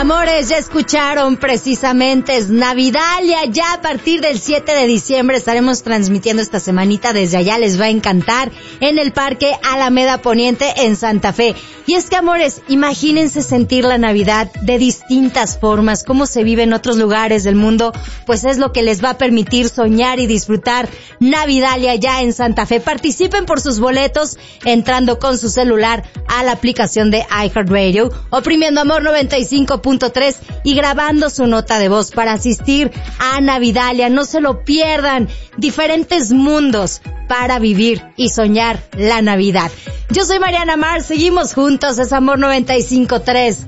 Amores, ya escucharon precisamente, es Navidalia. Ya a partir del 7 de diciembre estaremos transmitiendo esta semanita desde allá, les va a encantar, en el Parque Alameda Poniente en Santa Fe. Y es que, amores, imagínense sentir la Navidad de distintas formas, cómo se vive en otros lugares del mundo, pues es lo que les va a permitir soñar y disfrutar Navidalia ya en Santa Fe. Participen por sus boletos entrando con su celular a la aplicación de iHeartRadio, oprimiendo Amor 95.3 y grabando su nota de voz para asistir a Navidalia. No se lo pierdan, diferentes mundos para vivir y soñar la Navidad. Yo soy Mariana Mar, seguimos juntos, es Amor 95.3.